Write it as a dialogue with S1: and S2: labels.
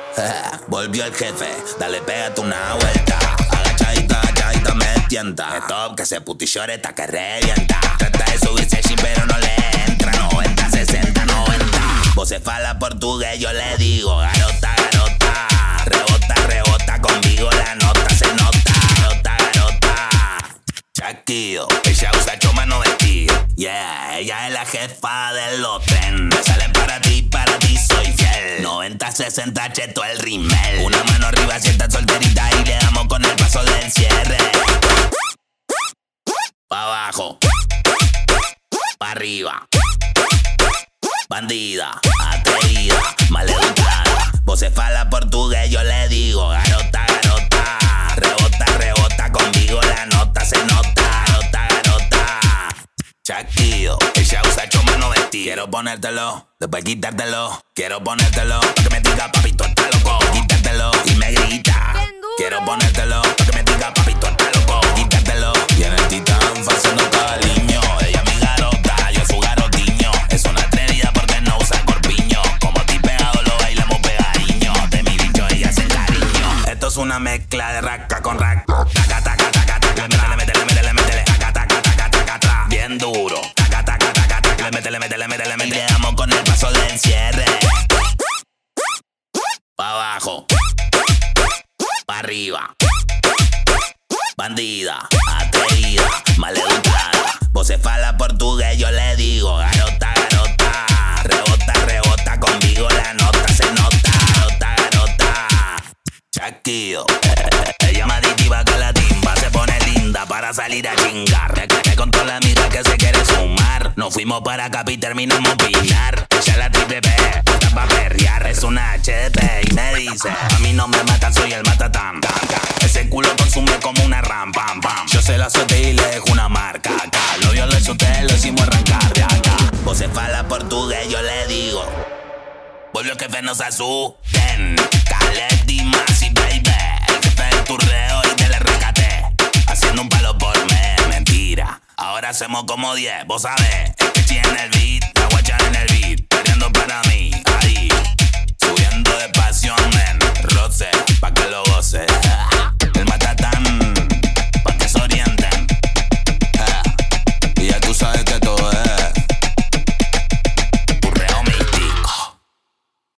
S1: Volvió el jefe, dale, pégate una vuelta. Agachadita, me tienta. Stop, que se puti lloreta que revienta. Trata de subirse shit, pero no le entra. 90, 60, 90. Vos se fala portugués, yo le digo garota. Rebota, conmigo la nota se nota. Garota. Chaquillo, ella usa choma no vestido. Yeah, ella es la jefa de los tren. Me salen para ti soy fiel. 90, 60, cheto el rimel. Una mano arriba, sienta solterita y le damos con el paso del cierre. Pa' abajo, pa' arriba. Bandida, atrevida, maleducada. Vos se fala portugués, yo le digo garota. Rebota, conmigo la nota se nota. Garota. Chaquillo, ella usa choma no vestido. Quiero ponértelo, después quitártelo. Quiero ponértelo, pa' que me diga papi, tú estás loco. Quitártelo y me grita. Quiero ponértelo, pa' que me diga papi, tú estás loco. Quitártelo. Y en el titán haciendo cariño. Ella mi garota, yo su garotiño. Es una atrevida porque no usa corpiño. Como ti pegado lo bailamos pegadiño. De mi bicho ella hace cariño. Esto es una mezcla de raca con raca. Taca. Métele. Taca. Bien duro. Taca. Métele. Y le damos con el paso del cierre. Pa' abajo. Pa' arriba. Bandida, atrevida, maleducada. Vos se fala portugués, yo le digo garota. Rebota, conmigo la nota se nota. Garota. Chaquillo, ella más adictiva que la timba. Se pone linda para salir a chingar. Me contó la amiga que se quiere sumar. Nos fuimos para Capi y terminamos Pinar. Ella la triple P, puesta pa' perrear. Es una HP y me dice: a mí no me matan, soy el matatán. Ese culo consume como una ram, pam. Yo se la solté y le dejo una marca acá. Lo vio, lo solté, lo hicimos arrancar de acá. Vos se fala portugués, yo le digo volvió el jefe, no se asusten. Khaled, Dimas y baby. El jefe del turreo y te le rescaté. Haciendo un palo por mes, mentira. Ahora hacemos como 10, vos sabés, es que tiene el beat.